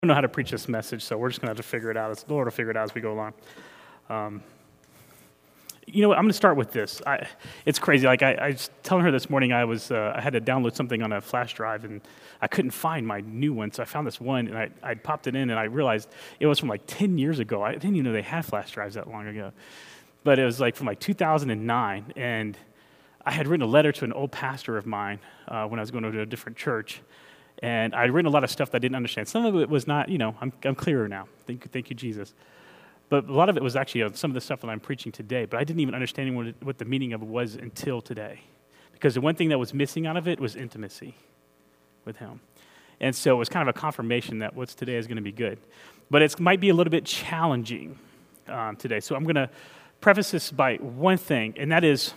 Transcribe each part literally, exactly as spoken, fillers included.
don't know how to preach this message, so we're just going to have to figure it out. The Lord will figure it out as we go along. Um, you know what? I'm going to start with this. I, it's crazy. Like I, I was telling her this morning, I was uh, I had to download something on a flash drive, and I couldn't find my new one, so I found this one, and I I popped it in, and I realized it was from like ten years ago. I didn't even know they had flash drives that long ago, but it was like from like two thousand nine, and I had written a letter to an old pastor of mine uh, when I was going to a different church. And I'd written a lot of stuff that I didn't understand. Some of it was not, you know, I'm, I'm clearer now. Thank you, thank you, Jesus. But a lot of it was actually uh, some of the stuff that I'm preaching today. But I didn't even understand what, it, what the meaning of it was until today. Because the one thing that was missing out of it was intimacy with him. And so it was kind of a confirmation that what's today is going to be good. But it might be a little bit challenging um, today. So I'm going to preface this by one thing, and that is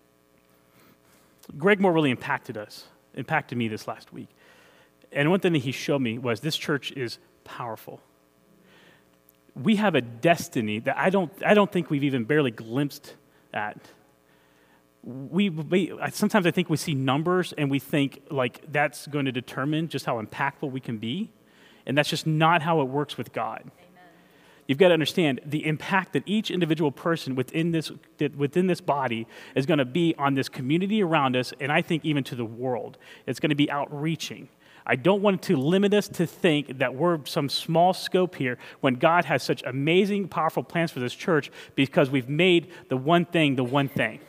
Greg Moore really impacted us, impacted me this last week. And one thing that he showed me was this church is powerful. We have a destiny that I don't I don't think we've even barely glimpsed at. We, we sometimes I think we see numbers and we think like that's going to determine just how impactful we can be. And that's just not how it works with God. Amen. You've got to understand the impact that each individual person within this within this body is going to be on this community around us, and I think even to the world. It's going to be outreaching. I don't want to limit us to think that we're some small scope here when God has such amazing, powerful plans for this church because we've made the one thing the one thing.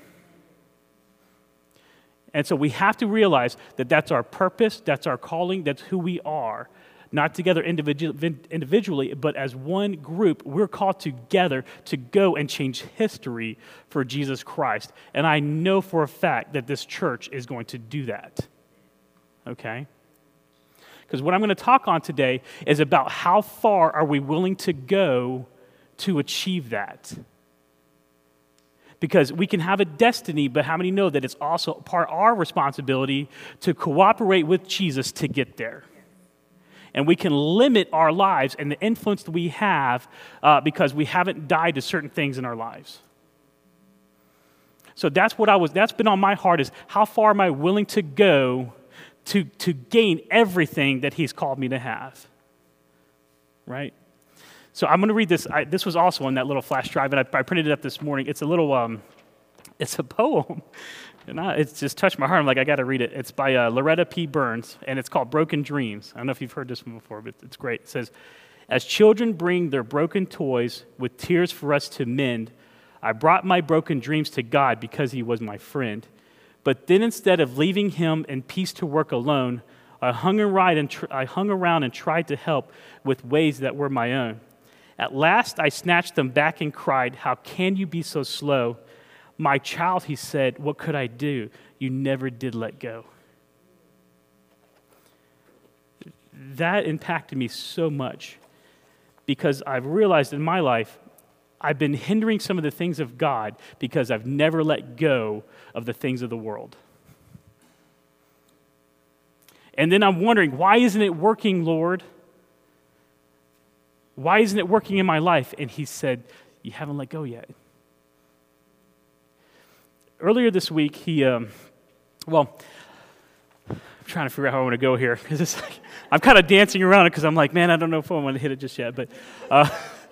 And so we have to realize that that's our purpose, that's our calling, that's who we are. Not together individually, but as one group, we're called together to go and change history for Jesus Christ. And I know for a fact that this church is going to do that. Okay? Because what I'm going to talk on today is about how far are we willing to go to achieve that. Because we can have a destiny, but how many know that it's also part of our responsibility to cooperate with Jesus to get there? And we can limit our lives and the influence that we have uh, because we haven't died to certain things in our lives. So that's what I was, that's been on my heart is how far am I willing to go To, to gain everything that he's called me to have, right? So I'm going to read this. I, this was also on that little flash drive, and I, I printed it up this morning. It's a little, um, it's a poem, and I, it's just touched my heart. I'm like, I got to read it. It's by uh, Loretta P. Burns, and it's called Broken Dreams. I don't know if you've heard this one before, but it's great. It says, as children bring their broken toys with tears for us to mend, I brought my broken dreams to God because he was my friend. But then instead of leaving him in peace to work alone, I hung around and, tr- I hung around and tried to help with ways that were my own. At last I snatched them back and cried, how can you be so slow? My child, he said, what could I do? You never did let go. That impacted me so much because I've realized in my life I've been hindering some of the things of God because I've never let go of the things of the world. And then I'm wondering, why isn't it working, Lord? Why isn't it working in my life? And he said, you haven't let go yet. Earlier this week, he, um, well, I'm trying to figure out how I want to go here. Because it's like, I'm kind of dancing around it because I'm like, man, I don't know if I want to hit it just yet. But uh,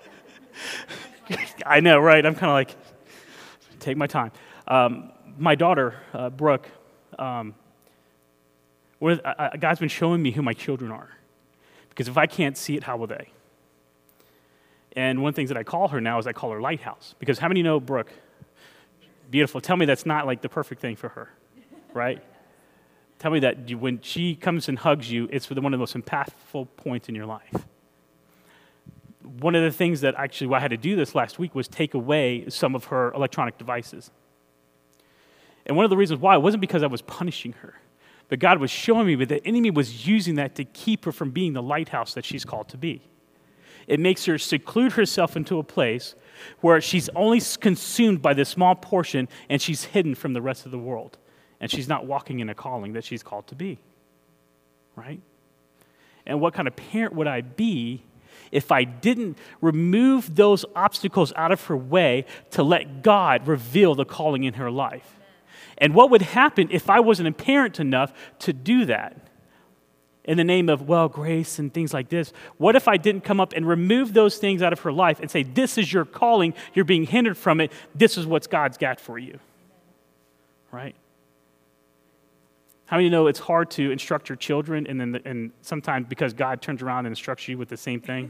I know, right? I'm kind of like, take my time. Um, my daughter, uh, Brooke, um, what, uh, God's been showing me who my children are. Because if I can't see it, how will they? And one of the things that I call her now is I call her Lighthouse. Because how many know Brooke? Beautiful. Tell me that's not like the perfect thing for her, right? Tell me that you, when she comes and hugs you, it's one of the most impactful points in your life. One of the things that actually I had to do this last week was take away some of her electronic devices. And one of the reasons why, it wasn't because I was punishing her, but God was showing me that the enemy was using that to keep her from being the lighthouse that she's called to be. It makes her seclude herself into a place where she's only consumed by this small portion and she's hidden from the rest of the world. And she's not walking in a calling that she's called to be, right? And what kind of parent would I be if I didn't remove those obstacles out of her way to let God reveal the calling in her life? And what would happen if I wasn't a parent enough to do that? in the name of, well, grace and things like this. What if I didn't come up and remove those things out of her life and say, this is your calling, you're being hindered from it, this is what God's got for you, right? How many know it's hard to instruct your children, and then the, and sometimes because God turns around and instructs you with the same thing?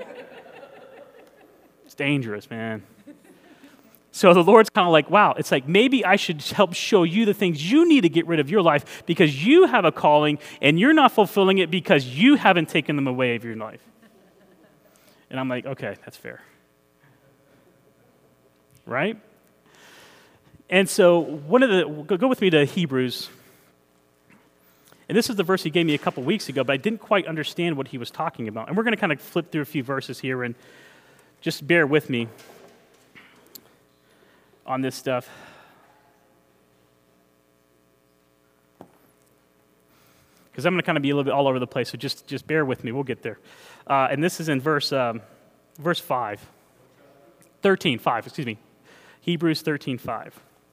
It's dangerous, man. So the Lord's kind of like, wow, it's like maybe I should help show you the things you need to get rid of your life because you have a calling and you're not fulfilling it because you haven't taken them away of your life. And I'm like, okay, that's fair. Right? And so one of the, go with me to Hebrews. And this is the verse he gave me a couple weeks ago, but I didn't quite understand what he was talking about. And we're going to kind of flip through a few verses here and just bear with me on this stuff. Because I'm going to kind of be a little bit all over the place, so just, just bear with me. We'll get there. Uh, and this is in verse um, verse five. thirteen, five, excuse me. Hebrews thirteen, five.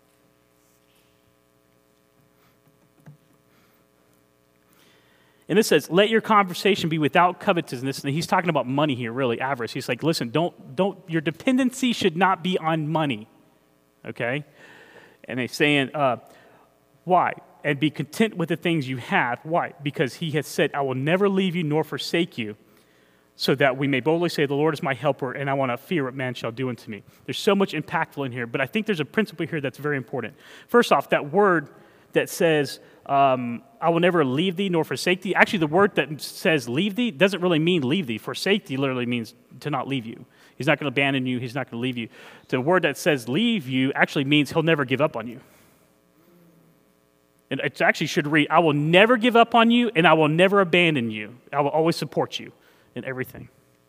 And it says, let your conversation be without covetousness. And he's talking about money here, really, avarice. He's like, listen, don't, don't, your dependency should not be on money. Okay? And he's saying, uh, why? And be content with the things you have. Why? Because he has said, I will never leave you nor forsake you, so that we may boldly say, the Lord is my helper, and I want to fear what man shall do unto me. There's so much impactful in here, but I think there's a principle here that's very important. First off, that word that says, um, I will never leave thee nor forsake thee. Actually, the word that says leave thee doesn't really mean leave thee. Forsake thee literally means to not leave you. He's not going to abandon you. He's not going to leave you. The word that says leave you actually means he'll never give up on you. And it actually should read, I will never give up on you, and I will never abandon you. I will always support you in everything.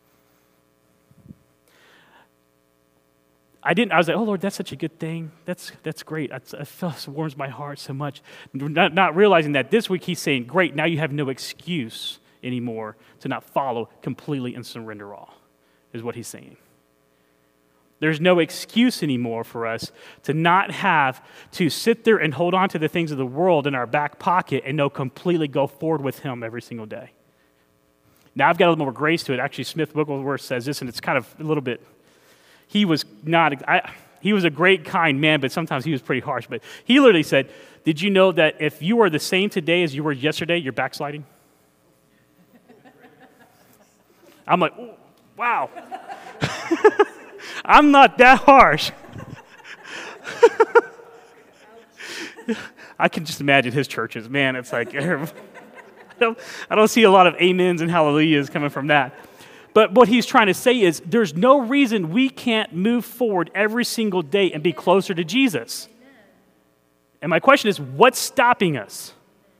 I didn't, I was like, oh, Lord, that's such a good thing. That's that's great. That's, it feels, warms my heart so much. Not, not realizing that this week he's saying, great, now you have no excuse anymore to not follow completely and surrender all, is what he's saying. There's no excuse anymore for us to not have to sit there and hold on to the things of the world in our back pocket and no completely go forward with him every single day. Now, I've got a little more grace to it. Actually, Smith Wigglesworth says this, and it's kind of a little bit, he was not, I, he was a great, kind man, but sometimes he was pretty harsh. But he literally said, did you know that if you are the same today as you were yesterday, you're backsliding? I'm like, wow. I'm not that harsh. I can just imagine his churches. Man, it's like, I don't, I don't see a lot of amens and hallelujahs coming from that. But what he's trying to say is there's no reason we can't move forward every single day and be closer to Jesus. And my question is, what's stopping us?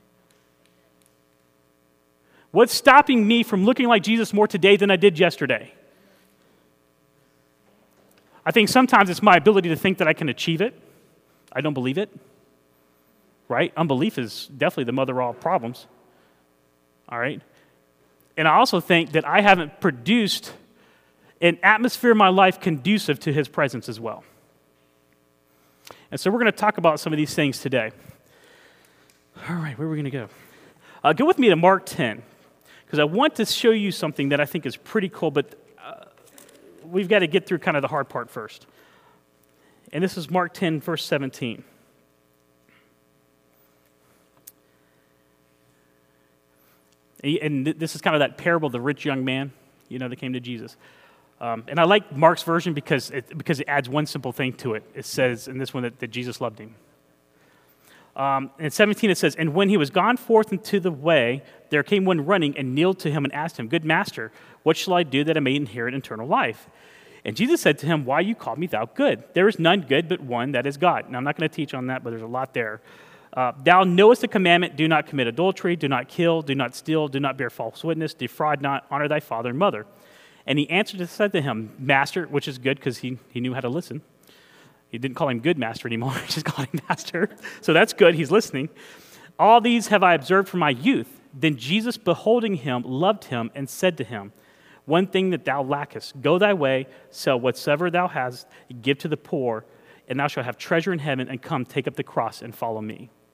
What's stopping me from looking like Jesus more today than I did yesterday? I think sometimes it's my ability to think that I can achieve it. I don't believe it. Right? Unbelief is definitely the mother of all problems. All right? And I also think that I haven't produced an atmosphere in my life conducive to his presence as well. And so we're going to talk about some of these things today. All right, where are we going to go? Uh, go with me to Mark ten, because I want to show you something that I think is pretty cool, but uh, we've got to get through kind of the hard part first. And this is Mark ten, verse seventeen. And this is kind of that parable of the rich young man, you know, that came to Jesus. Um, and I like Mark's version because it, because it adds one simple thing to it. It says in this one that, that Jesus loved him. Um, in seventeen it says, and when he was gone forth into the way, there came one running and kneeled to him and asked him, good master, what shall I do that I may inherit eternal life? And Jesus said to him, why you call me thou good? There is none good but one, that is God. Now I'm not going to teach on that, but there's a lot there. Uh, thou knowest the commandment, do not commit adultery, do not kill, do not steal, do not bear false witness, defraud not, honor thy father and mother. And he answered and said to him, Master, which is good because he, he knew how to listen. He didn't call him good master anymore, he just called him master. So that's good, he's listening. All these have I observed from my youth. Then Jesus, beholding him, loved him and said to him, one thing that thou lackest, go thy way, sell whatsoever thou hast, give to the poor, and thou shalt have treasure in heaven, and come, take up the cross and follow me.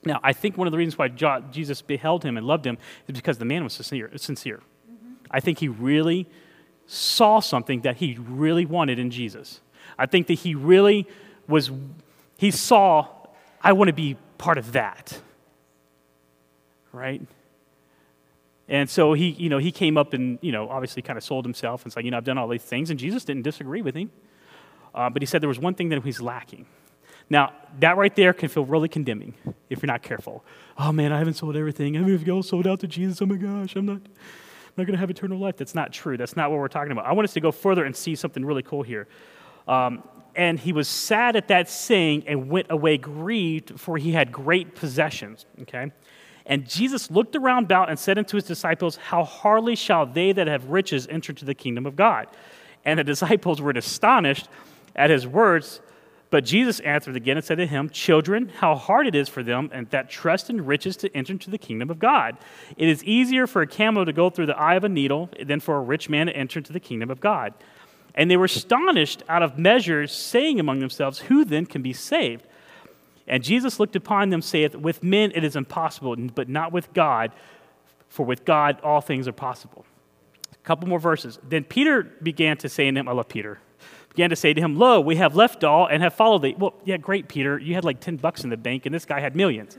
Now, I think one of the reasons why Jo- Jesus beheld him and loved him is because the man was sincere. sincere. Mm-hmm. I think he really saw something that he really wanted in Jesus. I think that he really was, he saw, I want to be part of that, right? And so he, you know, he came up and, you know, obviously kind of sold himself and said, you know, I've done all these things, and Jesus didn't disagree with him. Uh, but he said there was one thing that he's lacking. Now, that right there can feel really condemning if you're not careful. Oh, man, I haven't sold everything. I mean, if you all sold out to Jesus, oh, my gosh, I'm not, I'm not going to have eternal life. That's not true. That's not what we're talking about. I want us to go further and see something really cool here. Um, and he was sad at that saying and went away grieved, for he had great possessions, okay? And Jesus looked around about and said unto his disciples, how hardly shall they that have riches enter into the kingdom of God? And the disciples were astonished at his words. But Jesus answered again and said to him, children, how hard it is for them and that trust in riches to enter into the kingdom of God. It is easier for a camel to go through the eye of a needle than for a rich man to enter into the kingdom of God. And they were astonished out of measure, saying among themselves, who then can be saved? And Jesus looked upon them, saith, with men it is impossible, but not with God, for with God all things are possible. A couple more verses. Then Peter began to say to him, I love Peter, began to say to him, lo, we have left all and have followed thee. Well, yeah, great, Peter. You had like ten bucks in the bank, and this guy had millions.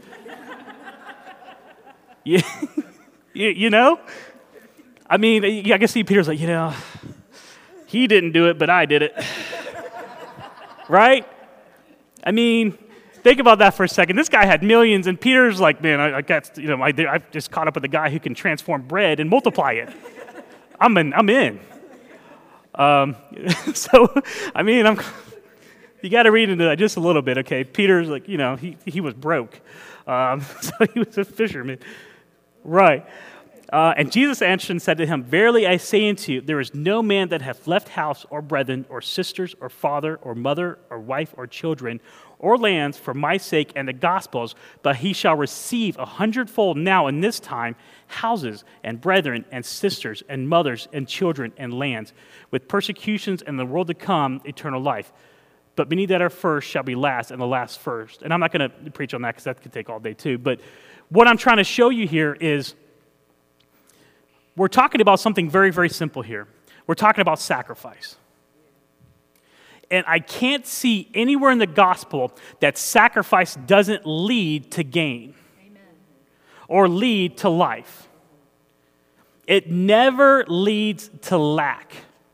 you, you, you know? I mean, I can see Peter's like, you know, he didn't do it, but I did it. Right? I mean, think about that for a second. This guy had millions, and Peter's like, man, I, I got, you know, I, I've just caught up with a guy who can transform bread and multiply it. I'm in. I'm in. Um, so, I mean, I'm, you got to read into that just a little bit, okay? Peter's like, you know, he, he was broke. Um, so he was a fisherman. Right. Uh, and Jesus answered and said to him, verily I say unto you, there is no man that hath left house or brethren or sisters or father or mother or wife or children or lands for my sake and the gospel's, but he shall receive a hundredfold now in this time houses and brethren and sisters and mothers and children and lands, with persecutions and the world to come, eternal life. But many that are first shall be last, and the last first. And I'm not going to preach on that because that could take all day too. But what I'm trying to show you here is we're talking about something very, very simple here. We're talking about sacrifice. And I can't see anywhere in the gospel that sacrifice doesn't lead to gain. Amen. Or lead to life. It never leads to lack.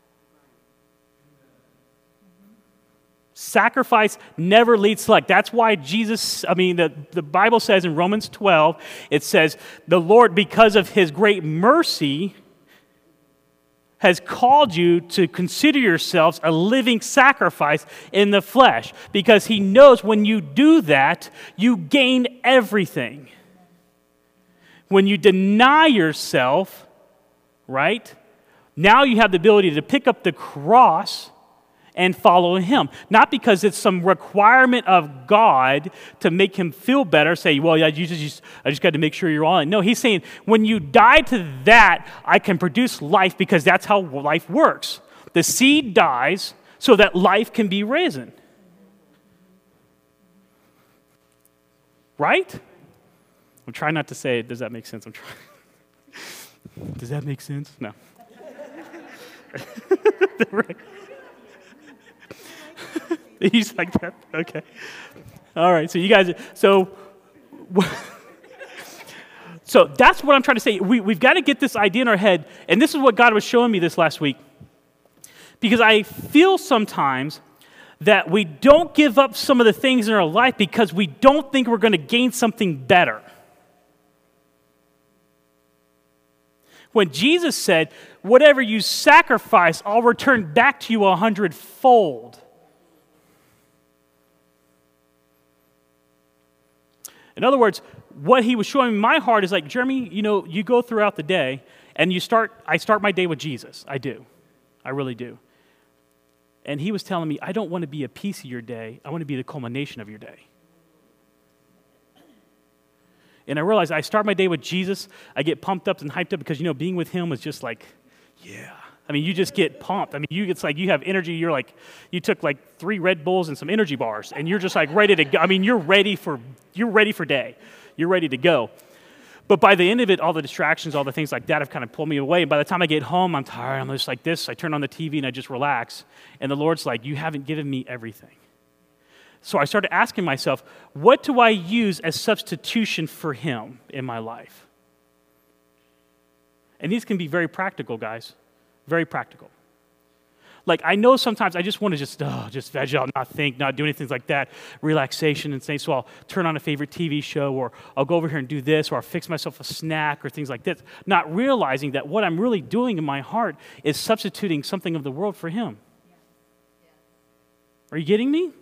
Sacrifice never leads to lack. That's why Jesus, I mean, the, the Bible says in Romans twelve, it says, the Lord, because of his great mercy, has called you to consider yourselves a living sacrifice in the flesh, because he knows when you do that, you gain everything. When you deny yourself, right, now you have the ability to pick up the cross and follow him. Not because it's some requirement of God to make him feel better, say, well, yeah, you just, I just got to make sure you're all in. No, he's saying, when you die to that, I can produce life, because that's how life works. The seed dies so that life can be risen. Right? I'm trying not to say, does that make sense? I'm trying. Does that make sense? No. Right. He's like that. Okay. All right. So you guys, so, so that's what I'm trying to say. We, we've got to get this idea in our head. And this is what God was showing me this last week. Because I feel sometimes that we don't give up some of the things in our life because we don't think we're going to gain something better. When Jesus said, whatever you sacrifice, I'll return back to you a hundredfold. In other words, what he was showing me in my heart is like, Jeremy, you know, you go throughout the day and you start, I start my day with Jesus. I do. I really do. And he was telling me, I don't want to be a piece of your day. I want to be the culmination of your day. And I realized I start my day with Jesus. I get pumped up and hyped up because, you know, being with him is just like, yeah. I mean, you just get pumped. I mean, you it's like you have energy. You're like, you took like three Red Bulls and some energy bars, and you're just like ready to go. I mean, you're ready for you're ready for day. you're ready to go. But by the end of it, all the distractions, all the things like that have kind of pulled me away. And by the time I get home, I'm tired. I'm just like this. I turn on the T V and I just relax. And the Lord's like, you haven't given me everything. So I started asking myself, what do I use as substitution for him in my life? And these can be very practical, guys. Very practical. Like, I know sometimes I just want to just, oh, just veg out, not think, not do anything like that, relaxation and say, so I'll turn on a favorite T V show, or I'll go over here and do this, or I'll fix myself a snack or things like this, not realizing that what I'm really doing in my heart is substituting something of the world for him. Are you getting me?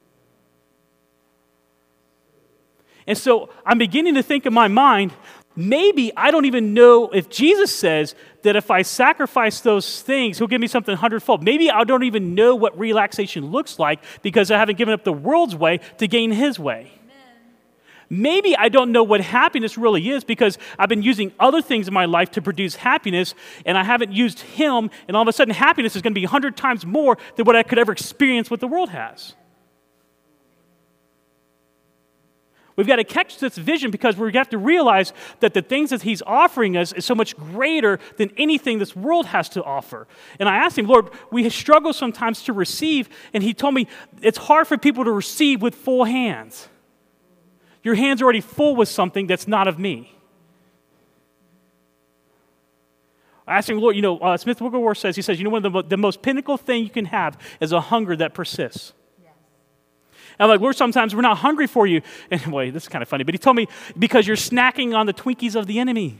And so I'm beginning to think in my mind, maybe I don't even know if Jesus says that if I sacrifice those things, he'll give me something hundredfold. Maybe I don't even know what relaxation looks like because I haven't given up the world's way to gain his way. Amen. Maybe I don't know what happiness really is because I've been using other things in my life to produce happiness, and I haven't used him, and all of a sudden happiness is going to be a hundred times more than what I could ever experience what the world has. We've got to catch this vision because we have to realize that the things that he's offering us is so much greater than anything this world has to offer. And I asked him, Lord, we struggle sometimes to receive, and he told me it's hard for people to receive with full hands. Your hands are already full with something that's not of me. I asked him, Lord, you know, uh, Smith Wigglesworth says, he says, you know, one of the, the most pinnacle thing you can have is a hunger that persists. I'm like, Lord, sometimes we're not hungry for you. And wait, this is kind of funny, but he told me, because you're snacking on the Twinkies of the enemy.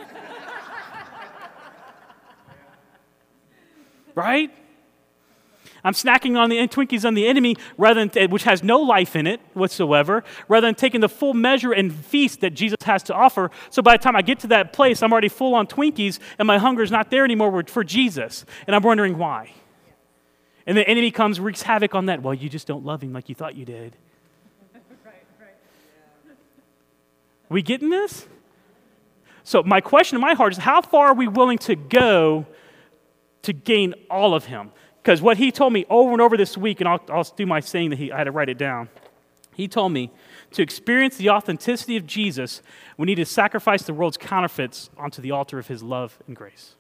Right? I'm snacking on the Twinkies on the enemy, rather than which has no life in it whatsoever, rather than taking the full measure and feast that Jesus has to offer. So by the time I get to that place, I'm already full on Twinkies, and my hunger is not there anymore for Jesus. And I'm wondering why. And the enemy comes, wreaks havoc on that. Well, you just don't love him like you thought you did. Right, right. Yeah. We getting this? So my question in my heart is, how far are we willing to go to gain all of him? Because what he told me over and over this week, and I'll, I'll do my saying that he, I had to write it down. He told me to experience the authenticity of Jesus, we need to sacrifice the world's counterfeits onto the altar of his love and grace.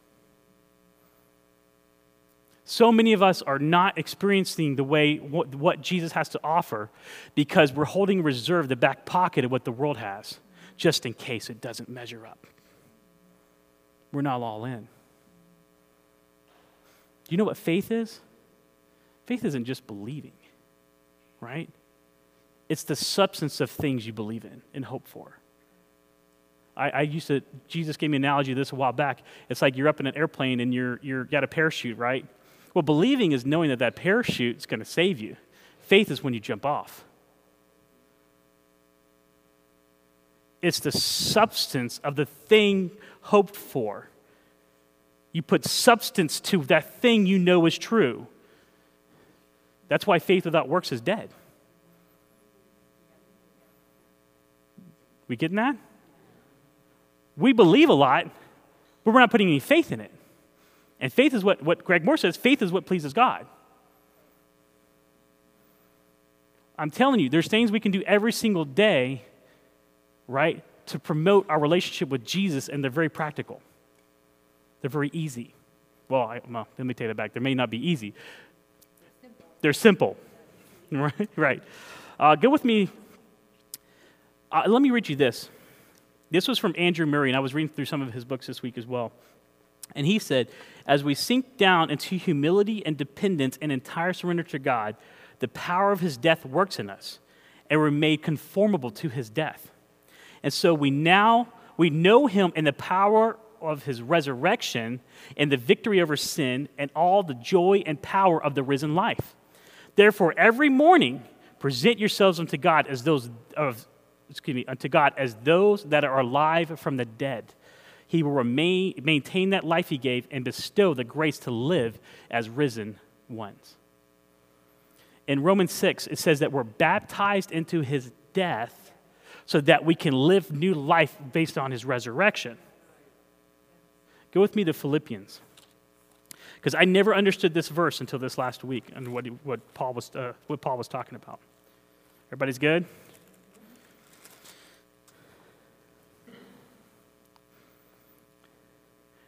So many of us are not experiencing the way what, what Jesus has to offer because we're holding reserve the back pocket of what the world has, just in case it doesn't measure up. We're not all in. Do you know what faith is? Faith isn't just believing, right? It's the substance of things you believe in and hope for. I, I used to, Jesus gave me an analogy of this a while back. It's like you're up in an airplane and you're you're got a parachute, right? Well, believing is knowing that that parachute is going to save you. Faith is when you jump off. It's the substance of the thing hoped for. You put substance to that thing you know is true. That's why faith without works is dead. We getting that? We believe a lot, but we're not putting any faith in it. And faith is what, what Greg Moore says, faith is what pleases God. I'm telling you, there's things we can do every single day, right, to promote our relationship with Jesus, and they're very practical. They're very easy. Well, I, well let me take that back. They may not be easy. They're simple. They're simple. Right? Right. Uh, go with me. Uh, let me read you this. This was from Andrew Murray, and I was reading through some of his books this week as well. And he said, as we sink down into humility and dependence and entire surrender to God, the power of his death works in us, and we're made conformable to his death. And so we now, we know him in the power of his resurrection and the victory over sin and all the joy and power of the risen life. Therefore, every morning, present yourselves unto God as those of, excuse me, unto God as those that are alive from the dead. He will remain, maintain that life he gave and bestow the grace to live as risen ones. In Romans six, it says that we're baptized into his death so that we can live new life based on his resurrection. Go with me to Philippians, because I never understood this verse until this last week and what, he, what, Paul was, uh, what Paul was talking about. Everybody's good?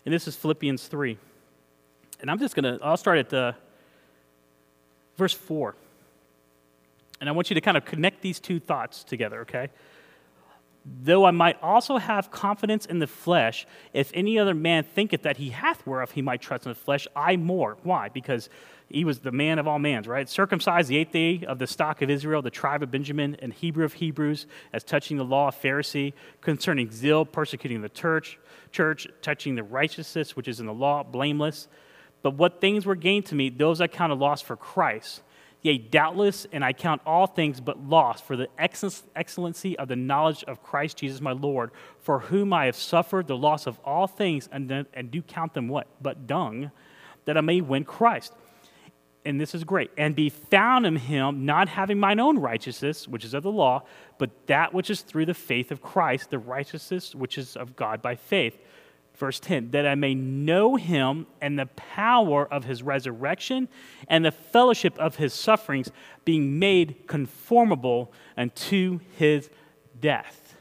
And this is Philippians three. And I'm just going to, I'll start at the verse four. And I want you to kind of connect these two thoughts together, okay? Though I might also have confidence in the flesh, if any other man thinketh that he hath whereof he might trust in the flesh, I more. Why? Because he was the man of all mans, right? Circumcised the eighth day of the stock of Israel, the tribe of Benjamin, and Hebrew of Hebrews, as touching the law of Pharisee, concerning zeal, persecuting the church, church, touching the righteousness which is in the law, blameless. But what things were gained to me, those I counted loss for Christ. Yea, doubtless, and I count all things but loss for the excellency of the knowledge of Christ Jesus my Lord, for whom I have suffered the loss of all things, and, then, and do count them what? But dung, that I may win Christ. And this is great. And be found in him, not having mine own righteousness, which is of the law, but that which is through the faith of Christ, the righteousness which is of God by faith. Verse ten, that I may know him and the power of his resurrection and the fellowship of his sufferings, being made conformable unto his death.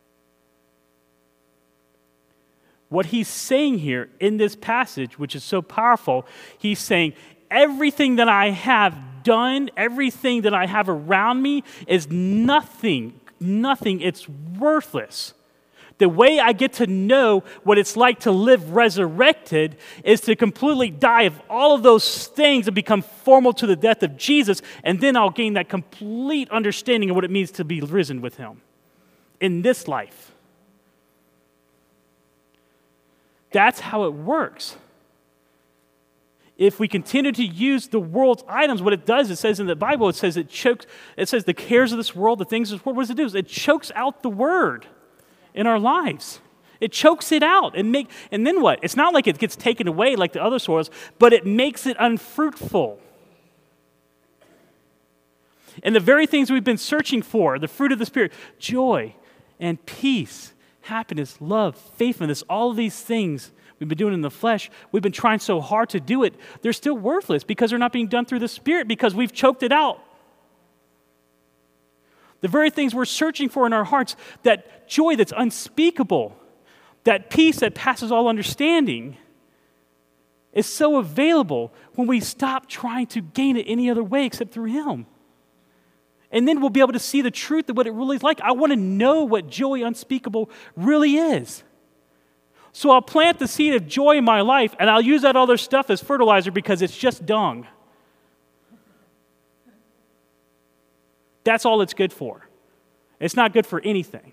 What he's saying here in this passage, which is so powerful, he's saying, everything that I have done, everything that I have around me is nothing, nothing, it's worthless. The way I get to know what it's like to live resurrected is to completely die of all of those things and become formal to the death of Jesus, and then I'll gain that complete understanding of what it means to be risen with him in this life. That's how it works. If we continue to use the world's items, what it does, it says in the Bible, it says it chokes, it says the cares of this world, the things of this world, what does it do? It chokes out the word in our lives. It chokes it out. And make, and then what? It's not like it gets taken away like the other soils, but it makes it unfruitful. And the very things we've been searching for, the fruit of the Spirit, joy and peace, happiness, love, faithfulness, all of these things we've been doing in the flesh, we've been trying so hard to do it, they're still worthless because they're not being done through the Spirit because we've choked it out. The very things we're searching for in our hearts, that joy that's unspeakable, that peace that passes all understanding, is so available when we stop trying to gain it any other way except through him. And then we'll be able to see the truth of what it really is like. I want to know what joy unspeakable really is. So I'll plant the seed of joy in my life, and I'll use that other stuff as fertilizer because it's just dung. That's all it's good for. It's not good for anything.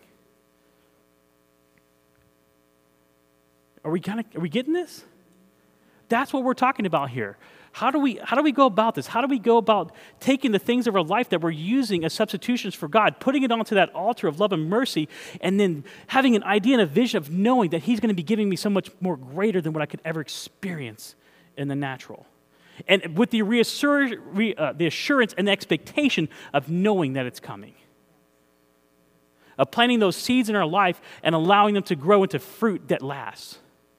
Are we kind of are we getting this? That's what we're talking about here. How do we how do we go about this? How do we go about taking the things of our life that we're using as substitutions for God, putting it onto that altar of love and mercy, and then having an idea and a vision of knowing that he's going to be giving me so much more greater than what I could ever experience in the natural? And with the, reassur- re, uh, the assurance and the expectation of knowing that it's coming. Of planting those seeds in our life and allowing them to grow into fruit that lasts.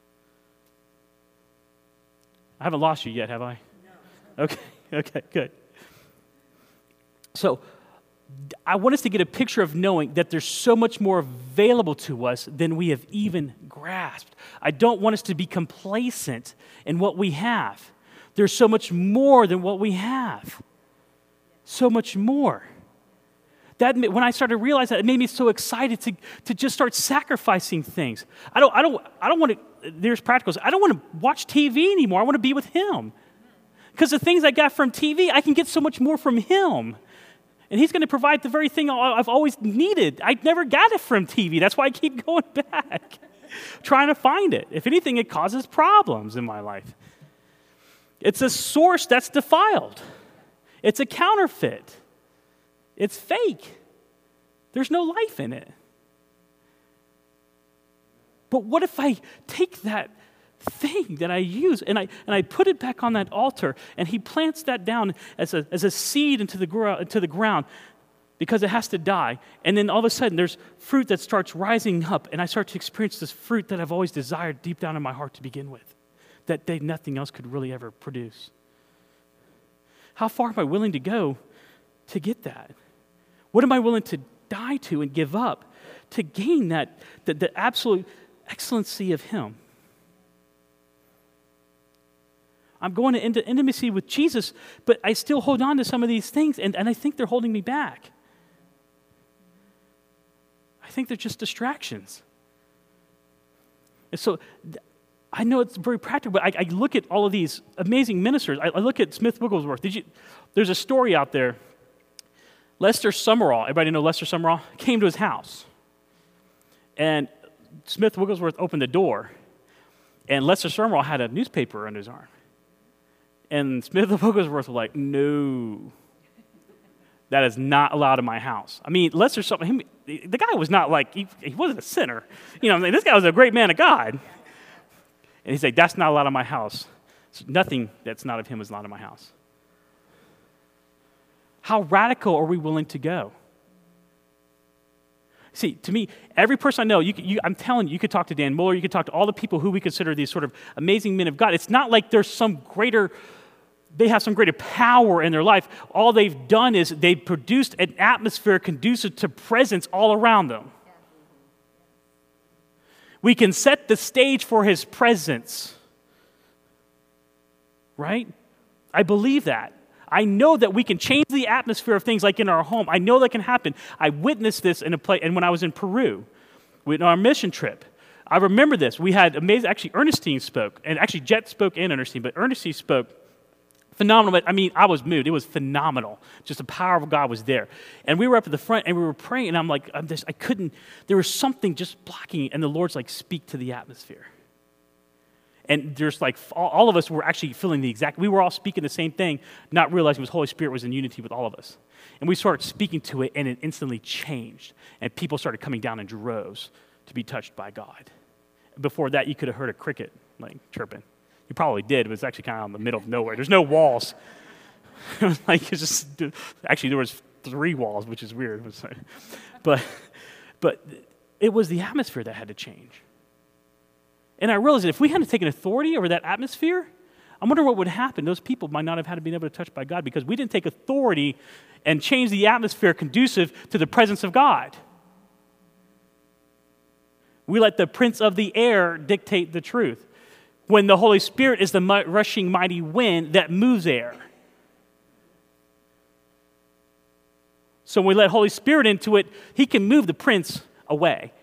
I haven't lost you yet, have I? No. Okay, okay, good. So, I want us to get a picture of knowing that there's so much more available to us than we have even grasped. I don't want us to be complacent in what we have. There's so much more than what we have. So much more. That when I started to realize that, it made me so excited to, to just start sacrificing things. I don't I don't I don't want to. There's practicals. I don't want to watch T V anymore. I want to be with him, because the things I got from T V, I can get so much more from him, and he's going to provide the very thing I've always needed. I never got it from T V. That's why I keep going back, trying to find it. If anything, it causes problems in my life. It's a source that's defiled. It's a counterfeit. It's fake. There's no life in it. But what if I take that thing that I use and I and I put it back on that altar, and he plants that down as a as a seed into the gro- into the ground, because it has to die, and then all of a sudden there's fruit that starts rising up, and I start to experience this fruit that I've always desired deep down in my heart to begin with, that they, nothing else could really ever produce. How far am I willing to go to get that? What am I willing to die to and give up to gain that, the, the absolute excellency of him? I'm going into intimacy with Jesus, but I still hold on to some of these things, and, and I think they're holding me back. I think they're just distractions. And so I know it's very practical, but I, I look at all of these amazing ministers. I, I look at Smith Wigglesworth. Did you? There's a story out there. Lester Summerall, everybody know Lester Summerall, came to his house. And Smith Wigglesworth opened the door, and Lester Summerall had a newspaper under his arm. And Smith Wigglesworth was like, no, that is not allowed in my house. I mean, Lester Summerall, the guy was not like, he, he wasn't a sinner. You know what I mean? This guy was a great man of God. And he's like, that's not allowed in my house. So nothing that's not of him is allowed in my house. How radical are we willing to go? See, to me, every person I know, you, you, I'm telling you, you could talk to Dan Muller, you could talk to all the people who we consider these sort of amazing men of God. It's not like there's some greater, they have some greater power in their life. All they've done is they've produced an atmosphere conducive to presence all around them. We can set the stage for his presence. Right? I believe that. I know that we can change the atmosphere of things like in our home. I know that can happen. I witnessed this in a place, and when I was in Peru, on our mission trip. I remember this. We had amazing, actually Ernestine spoke, and actually Jet spoke and Ernestine, but Ernestine spoke phenomenal. But I mean, I was moved. It was phenomenal. Just the power of God was there. And we were up at the front, and we were praying, and I'm like, I'm just, I couldn't, there was something just blocking it, and the Lord's like, speak to the atmosphere. And there's like, all, all of us were actually feeling the exact, we were all speaking the same thing, not realizing it was Holy Spirit was in unity with all of us. And we started speaking to it, and it instantly changed. And people started coming down in droves to be touched by God. Before that, you could have heard a cricket like chirping. You probably did. It was actually kind of in the middle of nowhere. There's no walls. It was like, it's just, actually there was three walls, which is weird. But, but it was the atmosphere that had to change. And I realized that if we hadn't taken authority over that atmosphere, I wonder what would happen. Those people might not have had to be able to touch by God because we didn't take authority and change the atmosphere conducive to the presence of God. We let the prince of the air dictate the truth, when the Holy Spirit is the rushing mighty wind that moves air. So when we let Holy Spirit into it, he can move the prince away.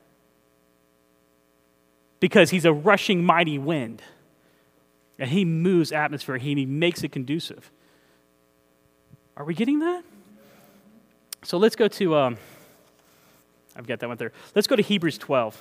Because he's a rushing mighty wind. And he moves atmosphere. He, he makes it conducive. Are we getting that? So let's go to, um, I've got that one there. Let's go to Hebrews twelve.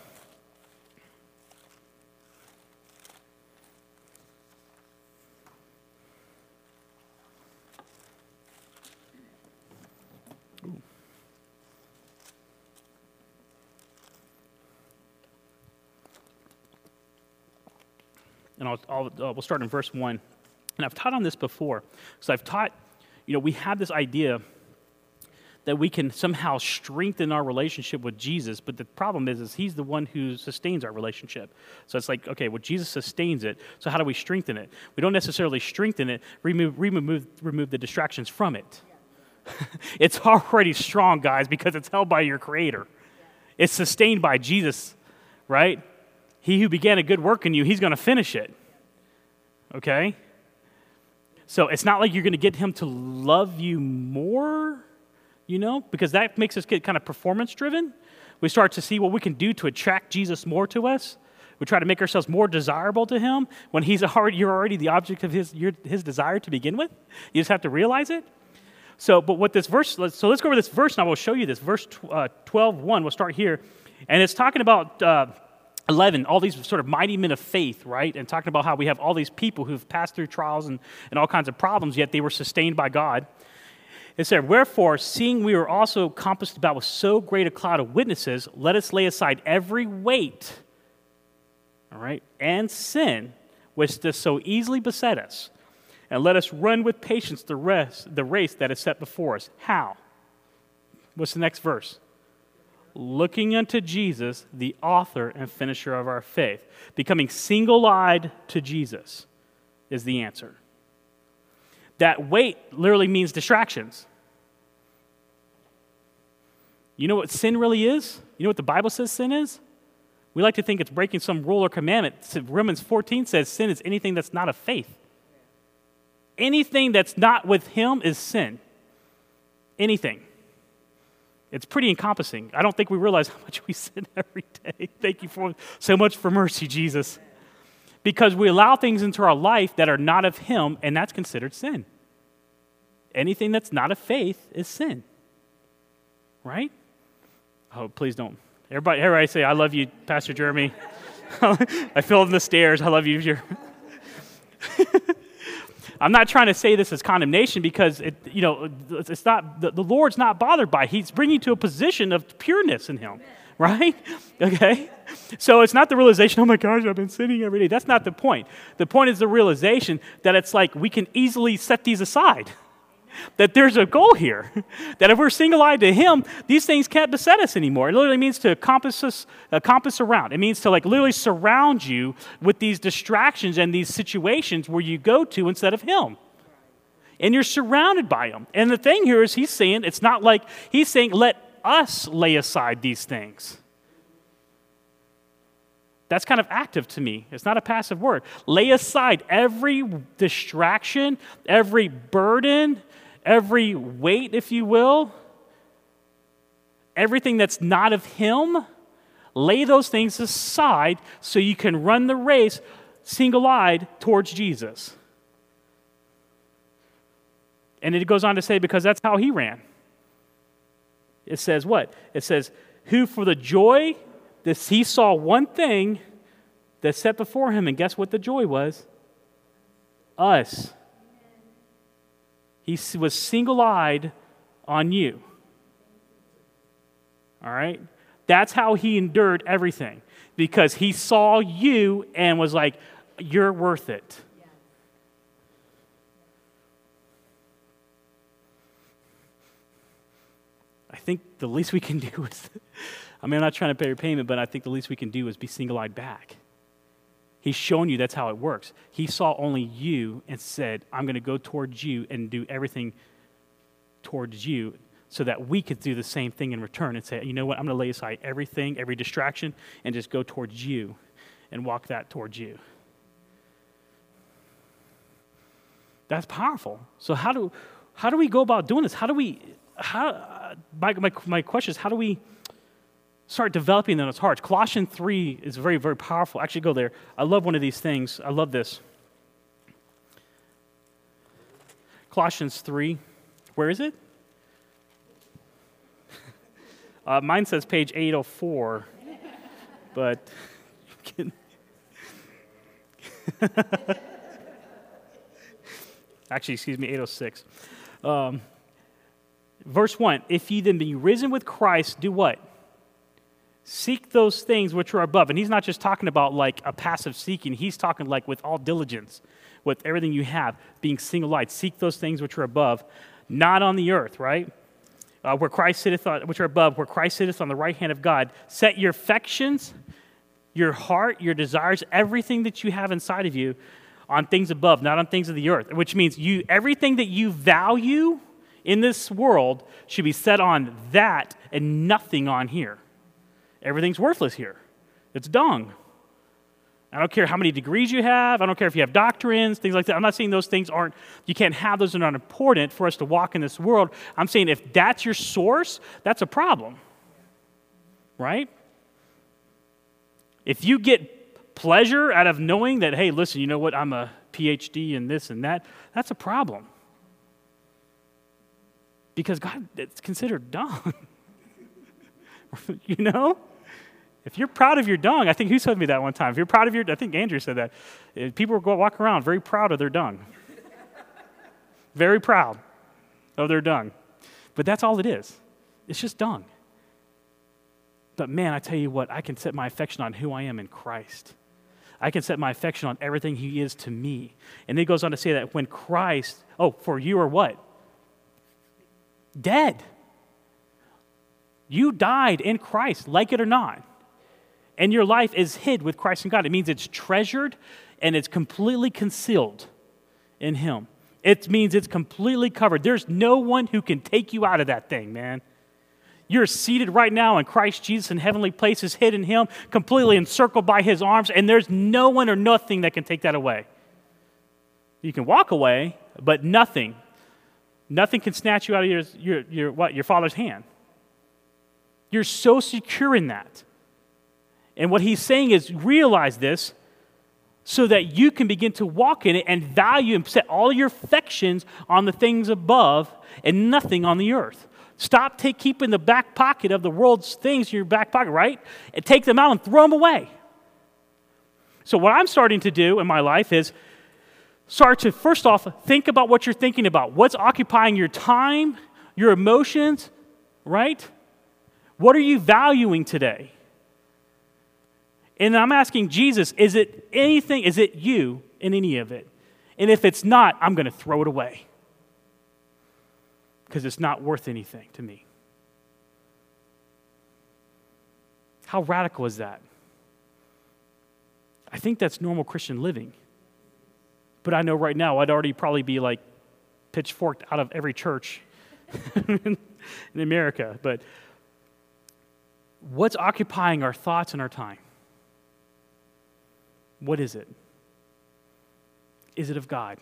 And I'll, I'll, uh, we'll start in verse one. And I've taught on this before. So I've taught, you know, we have this idea that we can somehow strengthen our relationship with Jesus, but the problem is, is he's the one who sustains our relationship. So it's like, okay, well, Jesus sustains it, so how do we strengthen it? We don't necessarily strengthen it, remove, remove, remove the distractions from it. Yeah. It's already strong, guys, because it's held by your Creator. Yeah. It's sustained by Jesus, right? He who began a good work in you, he's going to finish it. Okay? So it's not like you're going to get him to love you more, you know, because that makes us get kind of performance-driven. We start to see what we can do to attract Jesus more to us. We try to make ourselves more desirable to him when he's already, you're already the object of his, your, his desire to begin with. You just have to realize it. So, but what this verse, so let's go over this verse, and I will show you this. Verse uh, twelve one, we'll start here. And it's talking about Uh, eleven, all these sort of mighty men of faith, right? And talking about how we have all these people who've passed through trials and, and all kinds of problems, yet they were sustained by God. It said, wherefore, seeing we are also compassed about with so great a cloud of witnesses, let us lay aside every weight, all right, and sin, which does so easily beset us, and let us run with patience the rest, the race that is set before us. How? What's the next verse? Looking unto Jesus, the author and finisher of our faith. Becoming single-eyed to Jesus is the answer. That weight literally means distractions. You know what sin really is? You know what the Bible says sin is? We like to think it's breaking some rule or commandment. Romans fourteen says sin is anything that's not of faith. Anything that's not with him is sin. Anything. It's pretty encompassing. I don't think we realize how much we sin every day. Thank you for so much for mercy, Jesus. Because we allow things into our life that are not of him, and that's considered sin. Anything that's not of faith is sin. Right? Oh, please don't. Everybody, everybody say, I love you, Pastor Jeremy. I feel in the stairs. I love you, Jeremy. I'm not trying to say this as condemnation because it, you know, it's not the, the Lord's not bothered by it. He's bringing you to a position of pureness in him, right? Okay? So it's not the realization, oh my gosh, I've been sinning every day. That's not the point. The point is the realization that it's like we can easily set these aside. That there's a goal here. That if we're single-eyed to him, these things can't beset us anymore. It literally means to compass us, uh, compass around. It means to like literally surround you with these distractions and these situations where you go to instead of him. And you're surrounded by him. And the thing here is he's saying, it's not like, he's saying, let us lay aside these things. That's kind of active to me. It's not a passive word. Lay aside every distraction, every burden, every weight, if you will, everything that's not of him, lay those things aside so you can run the race single-eyed towards Jesus. And it goes on to say, because that's how he ran. It says what? It says, who for the joy that he saw one thing that's set before him, and guess what the joy was? Us. He was single-eyed on you. All right? That's how he endured everything. Because he saw you and was like, you're worth it. I think the least we can do is, I mean, I'm not trying to pay your payment, but I think the least we can do is be single-eyed back. He's shown you that's how it works. He saw only you and said, I'm going to go towards you and do everything towards you so that we could do the same thing in return and say, you know what, I'm going to lay aside everything, every distraction, and just go towards you and walk that towards you. That's powerful. So how do how do we go about doing this? How do we, how, uh, my, my, my question is, how do we start developing in those hearts? Colossians three is very, very powerful. Actually, go there. I love one of these things. I love this. Colossians three. Where is it? Uh, mine says page eight oh four. But you can actually, excuse me, eight oh six. Um, verse one, if ye then be risen with Christ, do what? Seek those things which are above. And he's not just talking about like a passive seeking. He's talking like with all diligence, with everything you have, being single-eyed. Seek those things which are above, not on the earth, right? Uh, where Christ sitteth on, which are above, where Christ sitteth on the right hand of God. Set your affections, your heart, your desires, everything that you have inside of you on things above, not on things of the earth. Which means you, everything that you value in this world should be set on that and nothing on here. Everything's worthless here. It's dung. I don't care how many degrees you have. I don't care if you have doctrines, things like that. I'm not saying those things aren't, you can't have those, they're not important for us to walk in this world. I'm saying if that's your source, that's a problem. Right? If you get pleasure out of knowing that, hey, listen, you know what, I'm a P H D in this and that, that's a problem. Because God, it's considered dung. You know? If you're proud of your dung, I think who said me that one time? If you're proud of your, I think Andrew said that. People go walk around very proud of their dung. Very proud of their dung. But that's all it is. It's just dung. But man, I tell you what, I can set my affection on who I am in Christ. I can set my affection on everything he is to me. And then he goes on to say that when Christ, oh, for you are what? Dead. You died in Christ, like it or not. And your life is hid with Christ in God. It means it's treasured and it's completely concealed in him. It means it's completely covered. There's no one who can take you out of that thing, man. You're seated right now in Christ Jesus in heavenly places, hid in him, completely encircled by his arms, and there's no one or nothing that can take that away. You can walk away, but nothing, nothing can snatch you out of your, your, your, what, your Father's hand. You're so secure in that. And what he's saying is realize this so that you can begin to walk in it and value and set all your affections on the things above and nothing on the earth. Stop take, keeping the back pocket of the world's things in your back pocket, right? And take them out and throw them away. So what I'm starting to do in my life is start to, first off, think about what you're thinking about. What's occupying your time, your emotions, right? What are you valuing today? And I'm asking Jesus, is it anything, is it you in any of it? And if it's not, I'm going to throw it away. Because it's not worth anything to me. How radical is that? I think that's normal Christian living. But I know right now I'd already probably be like pitchforked out of every church in America. But what's occupying our thoughts and our time? What is it? Is it of God?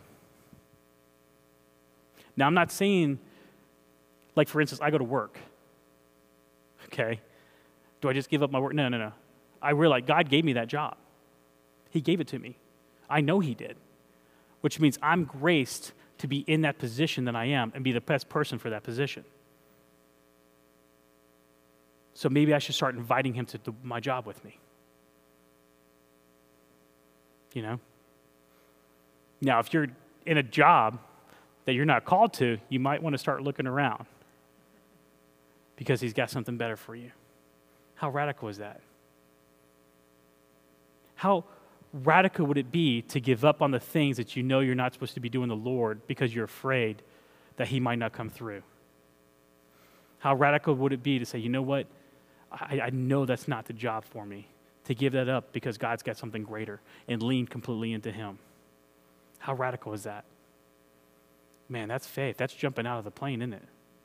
Now, I'm not saying, like, for instance, I go to work. Okay? Do I just give up my work? No, no, no. I realize God gave me that job. He gave it to me. I know He did. Which means I'm graced to be in that position that I am and be the best person for that position. So maybe I should start inviting Him to do my job with me. You know? Now, if you're in a job that you're not called to, you might want to start looking around because He's got something better for you. How radical is that? How radical would it be to give up on the things that you know you're not supposed to be doing the Lord because you're afraid that He might not come through? How radical would it be to say, you know what? I, I know that's not the job for me. To give that up because God's got something greater and lean completely into Him. How radical is that? Man, that's faith. That's jumping out of the plane, isn't it?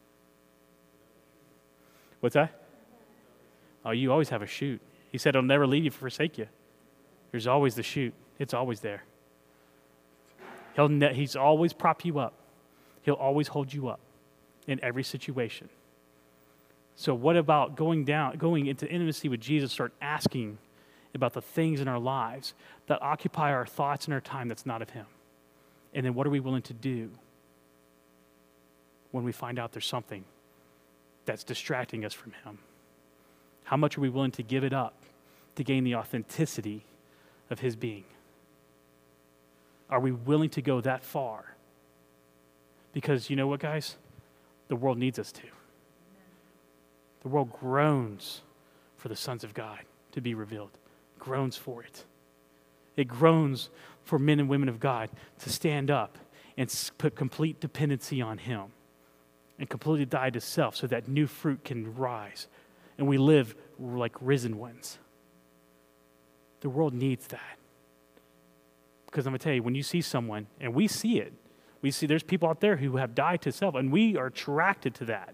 What's that? Oh, you always have a chute. He said, I'll never leave you, forsake you. There's always the chute. It's always there. He'll ne- he's always prop you up. He'll always hold you up in every situation. So what about going down, going into intimacy with Jesus, start asking about the things in our lives that occupy our thoughts and our time that's not of Him? And then what are we willing to do when we find out there's something that's distracting us from Him? How much are we willing to give it up to gain the authenticity of His being? Are we willing to go that far? Because you know what, guys? The world needs us to. The world groans for the sons of God to be revealed. Groans for it. It groans for men and women of God to stand up and put complete dependency on Him and completely die to self so that new fruit can rise and we live like risen ones. The world needs that. Because I'm going to tell you, when you see someone, and we see it, we see there's people out there who have died to self, and we are attracted to that.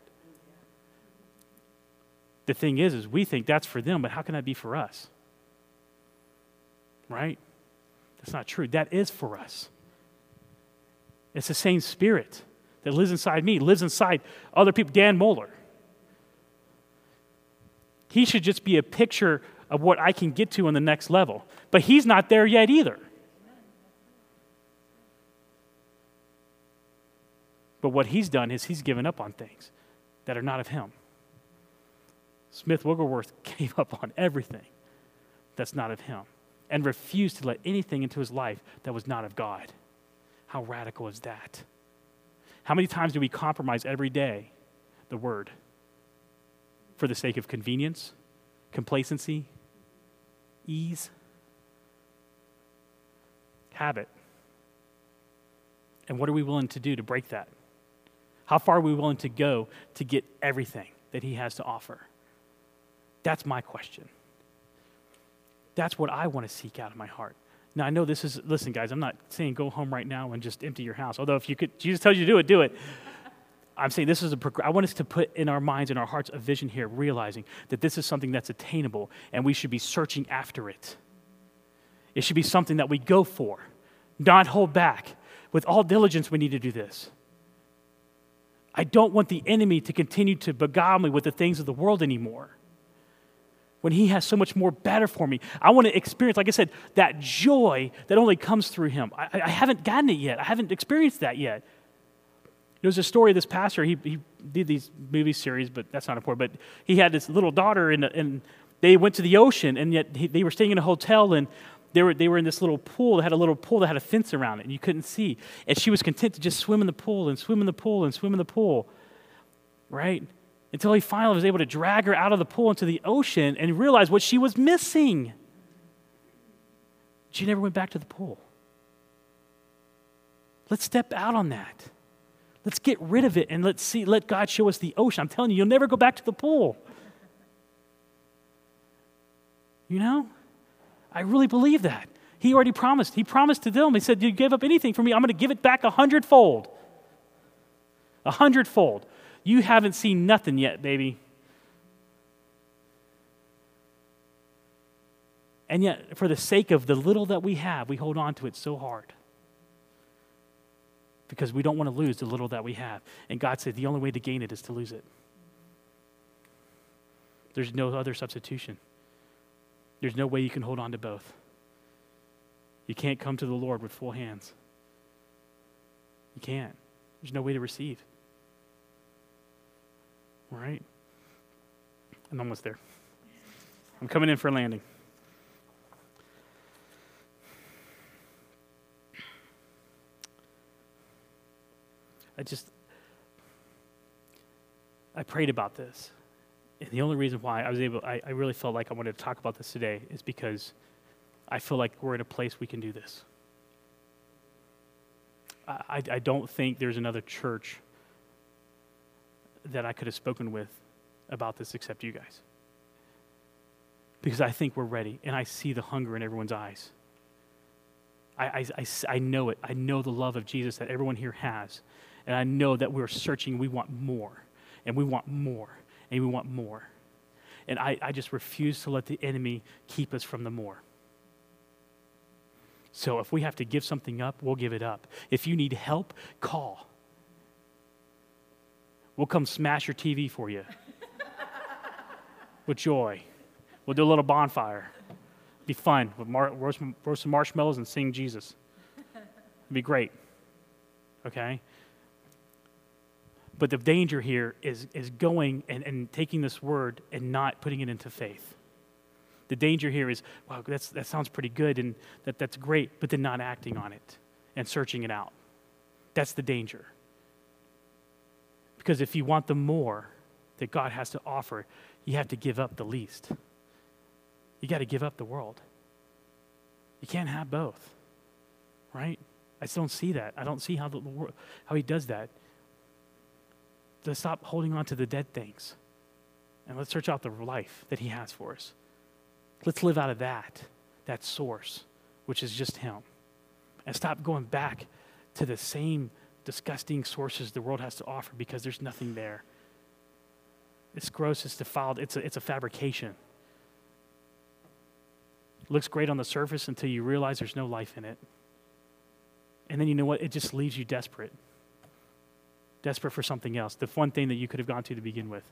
The thing is, is we think that's for them, but how can that be for us? Right? That's not true. That is for us. It's the same Spirit that lives inside me, lives inside other people. Dan Moeller. He should just be a picture of what I can get to on the next level. But he's not there yet either. But what he's done is he's given up on things that are not of him. Smith Wigglesworth gave up on everything that's not of him and refused to let anything into his life that was not of God. How radical is that? How many times do we compromise every day the word for the sake of convenience, complacency, ease, habit? And what are we willing to do to break that? How far are we willing to go to get everything that he has to offer? That's my question. That's what I want to seek out of my heart. Now, I know this is, listen, guys, I'm not saying go home right now and just empty your house. Although if you could, Jesus tells you to do it, do it. I'm saying this is a, I want us to put in our minds and our hearts a vision here, realizing that this is something that's attainable and we should be searching after it. It should be something that we go for, not hold back. With all diligence, we need to do this. I don't want the enemy to continue to beguile me with the things of the world anymore, when he has so much more better for me. I want to experience, like I said, that joy that only comes through him. I, I haven't gotten it yet. I haven't experienced that yet. There's a story of this pastor. He, he did these movie series, but that's not important. But he had this little daughter, and, and they went to the ocean, and yet he, they were staying in a hotel, and they were, they were in this little pool. They had a little pool that had a fence around it, and you couldn't see. And she was content to just swim in the pool and swim in the pool and swim in the pool, right? Until he finally was able to drag her out of the pool into the ocean and realize what she was missing. She never went back to the pool. Let's step out on that. Let's get rid of it and let's see, let God show us the ocean. I'm telling you, you'll never go back to the pool. You know? I really believe that. He already promised. He promised to them. He said, you gave up anything for me, I'm going to give it back a hundredfold. A hundredfold. You haven't seen nothing yet, baby. And yet, for the sake of the little that we have, we hold on to it so hard. Because we don't want to lose the little that we have. And God said the only way to gain it is to lose it. There's no other substitution. There's no way you can hold on to both. You can't come to the Lord with full hands. You can't. There's no way to receive. All right? I'm almost there. I'm coming in for a landing. I just, I prayed about this. And the only reason why I was able, I, I really felt like I wanted to talk about this today is because I feel like we're in a place we can do this. I, I don't think there's another church that I could have spoken with about this except you guys. Because I think we're ready, and I see the hunger in everyone's eyes. I, I, I, I know it. I know the love of Jesus that everyone here has. And I know that we're searching, we want more, and we want more, and we want more. And I, I just refuse to let the enemy keep us from the more. So if we have to give something up, we'll give it up. If you need help, call. We'll come smash your T V for you. With joy. We'll do a little bonfire. It'll be fun. We'll mar- roast, roast some marshmallows and sing Jesus. It'll be great. Okay? But the danger here is, is going and, and taking this word and not putting it into faith. The danger here is, wow, that's, that sounds pretty good and that, that's great, but then not acting on it and searching it out. That's the danger. Because if you want the more that God has to offer, you have to give up the least. You got to give up the world. You can't have both, right? I just don't see that. I don't see how the world, how he does that. Let's stop holding on to the dead things, and let's search out the life that he has for us. Let's live out of that, that source, which is just him, and stop going back to the same disgusting sources the world has to offer because there's nothing there. It's gross, it's defiled, it's a, it's a fabrication. It looks great on the surface until you realize there's no life in it. And then you know what? It just leaves you desperate. Desperate for something else, the one thing that you could have gone to to begin with.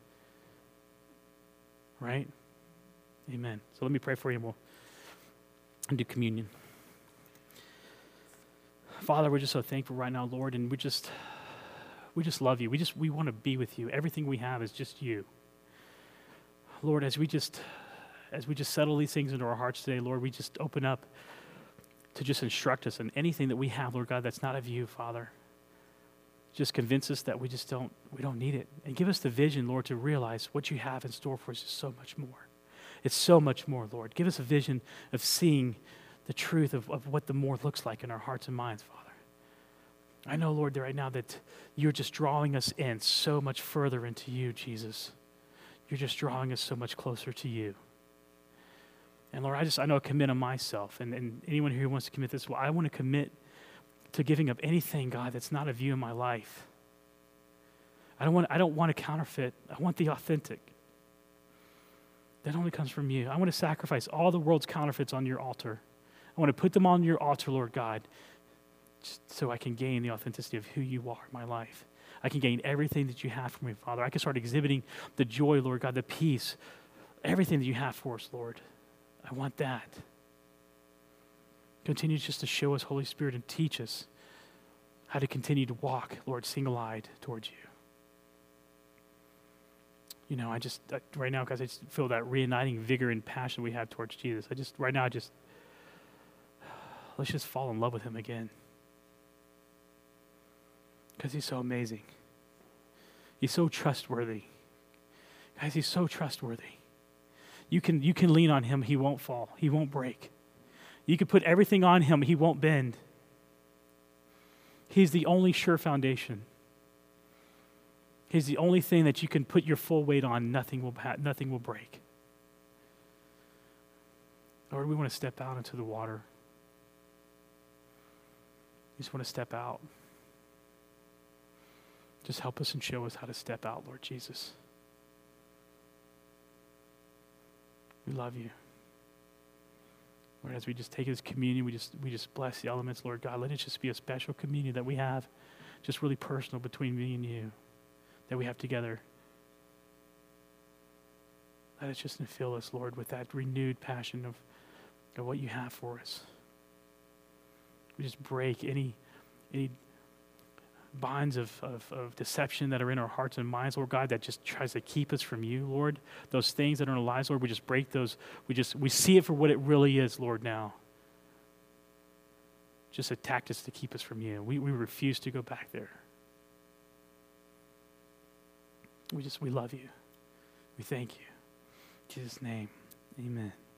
Right? Amen. So let me pray for you and we'll do communion. Father, we're just so thankful right now, Lord, and we just we just love you. We just we want to be with you. Everything we have is just you. Lord, as we just as we just settle these things into our hearts today, Lord, we just open up to just instruct us in anything that we have, Lord God, that's not of you, Father. Just convince us that we just don't, we don't need it. And give us the vision, Lord, to realize what you have in store for us is so much more. It's so much more, Lord. Give us a vision of seeing the truth of, of what the more looks like in our hearts and minds, Father. I know, Lord, that right now that you're just drawing us in so much further into you, Jesus. You're just drawing us so much closer to you. And Lord, I just, I know I commit on myself, and, and anyone here who wants to commit this, well, I want to commit to giving up anything, God, that's not of you in my life. I don't want, I don't want a counterfeit. I want the authentic. That only comes from you. I want to sacrifice all the world's counterfeits on your altar. I want to put them on your altar, Lord God, just so I can gain the authenticity of who you are in my life. I can gain everything that you have for me, Father. I can start exhibiting the joy, Lord God, the peace, everything that you have for us, Lord. I want that. Continue just to show us, Holy Spirit, and teach us how to continue to walk, Lord, single-eyed towards you. You know, I just, I, right now, guys, I just feel that reuniting vigor and passion we have towards Jesus. I just, right now, I just, let's just fall in love with him again. Because he's so amazing. He's so trustworthy. Guys, he's so trustworthy. You can, you can lean on him, he won't fall, he won't break. You can put everything on him, he won't bend. He's the only sure foundation. He's the only thing that you can put your full weight on, nothing will, ha- nothing will break. Lord, we want to step out into the water. We just want to step out. Just help us and show us how to step out, Lord Jesus. We love you. Lord, as we just take this communion, we just we just bless the elements, Lord God. Let it just be a special communion that we have, just really personal between me and you, that we have together. Let it just fill us, Lord, with that renewed passion of, of what you have for us. We just break any any binds of, of, of deception that are in our hearts and minds, Lord God, that just tries to keep us from you, Lord. Those things that are in our lives, Lord, we just break those. We just, we see it for what it really is, Lord, now. Just a tactics to keep us from you. We, we refuse to go back there. We just, we love you. We thank you. In Jesus' name, amen.